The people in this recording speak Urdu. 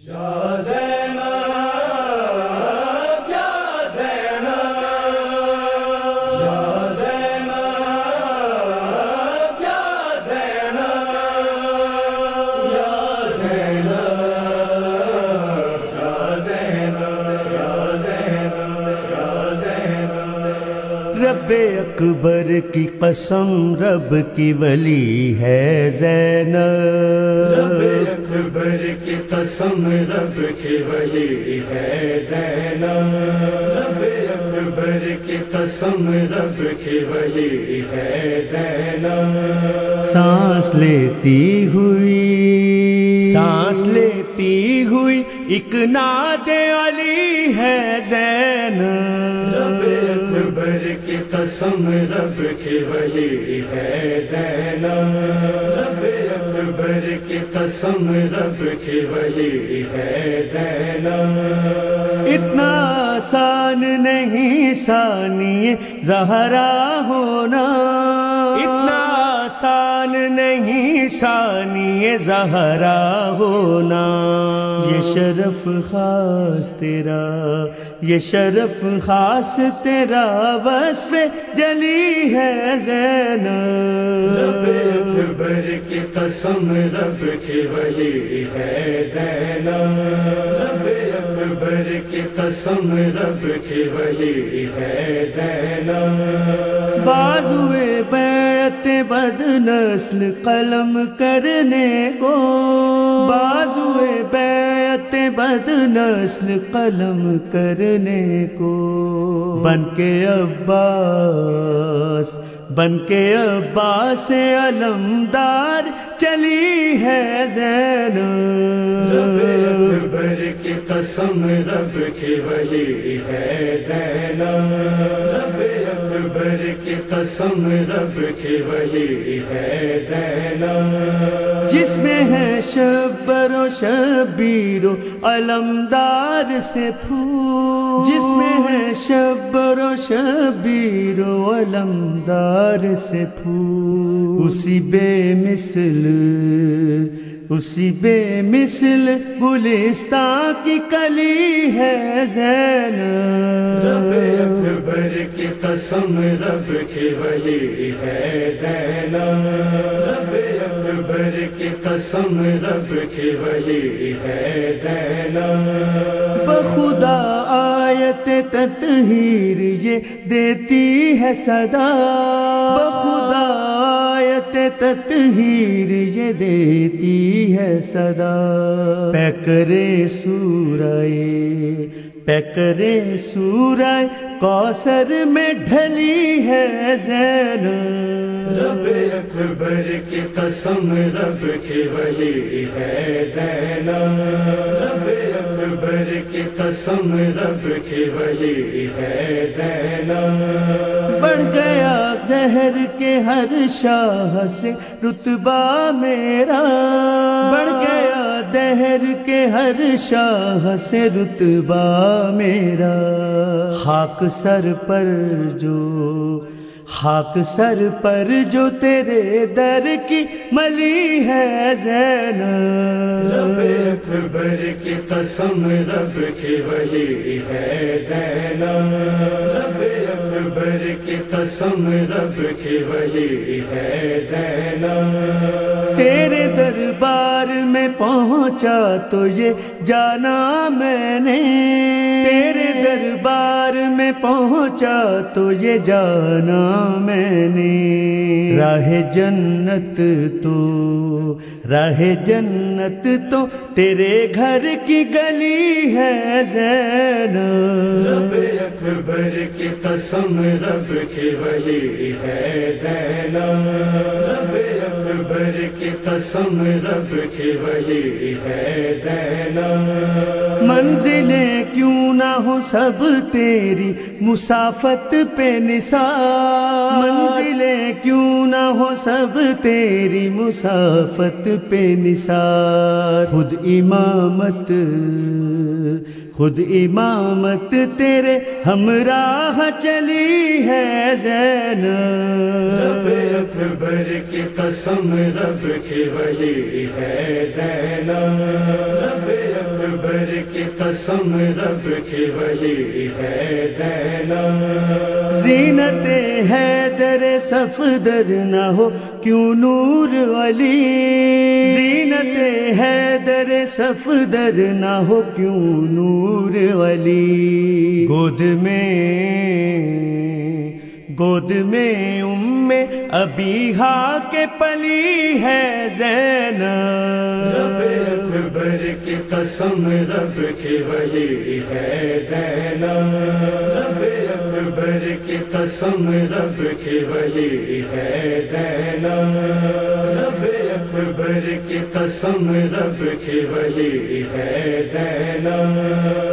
یا زینب یا زینب یا زینب یا زینب یا زینب یا زینب یا زینب یا زینب رب اکبر کی قسم رب کی ولی ہے زینب رب اکبر کی قسم رب کی ولی ہے زینب رب اکبر کی قسم رب کی ولی ہے زینب سانس لیتی ہوئی ایک ناد علی ہے زینب رب اکبر کی قسم رب کی ولی ہے زینب رب اکبر کی قسم رب کی ولی ہے زینب اتنا آسان نہیں ثانی زہرا ہونا اتنا آسان نہیں ثانی زہرا ہونا یہ شرف خاص تیرا یہ شرف خاص تیرا وصف جلی ہے زینب رب اکبر کی قسم رب کی ولی ہے زینب رب اکبر کی قسم رب کی ولی ہے زینب بازوئے بیعت بد نسل قلم کرنے کو بازوئے بیعت بد نسل قلم کرنے کو بن کے عباس علمدار چلی ہے زینب رب اکبر کی قسم رب کی ولی ہے زینب رب اکبر کی قسم رب کی ولی ہے زینب جس میں ہے شبر و شبیر و علمدار سے پھول جس میں ہے شبر و شبیر و علمدار سے پھول اسی بے مثل گلستان کی کلی ہے زینب رب اکبر کی قسم رب کی ولی ہے زینب رب اکبر کی قسم رب کی ولی ہے زینب بخدا آیت تطہیر یہ دیتی ہے صدا بخدا آیت تطہیر یہ دیتی ہے صدا پیکرے سورہ کوثر میں ڈھلی ہے زینب رب اکبر کی قسم رب کی ولی ہے زینب رب اکبر کی قسم رب کی ولی ہے زینب بڑھ گیا دہر کے ہر شاہ سے رتبہ میرا بڑھ گیا دہر کے ہر شاہ سے رتبہ میرا خاک سر پر جو تیرے در کی ملی ہے زینب رب اکبر کی قسم رب کی ولی ہے زینب رب اکبر کی قسم رب کی ولی ہے زینب تیرے دربار میں پہنچا تو یہ جانا میں نے تیرے دربار میں پہنچا تو یہ جانا میں نے راہ جنت تو تیرے گھر کی گلی ہے زینب رب اکبر کی قسم رب کی ولی ہے زینب رب اکبر کی قسم رب کی ولی ہے زینب منزلیں کیوں نہ ہو سب تیری مسافت پہ نثار منزلیں کیوں نہ ہو سب تیری مسافت پہ نثار خود امامت تیرے ہمراہ چلی ہے زینب رب اکبر کی قسم رب کی ولی ہے زینب رب اکبر قسم رب کی ولی ہے زینب زینت حیدر صفدر نہ ہو کیوں نور علی زینت حیدر صفدر نہ ہو کیوں نور علی گود میں ابیہا کے پلی ہے زینب رب اکبر کی قسم رب کی ولی ہے زینب رب اکبر کی قسم رب کی ولی ہے زینب رب اکبر کی قسم رب کی ولی ہے زینب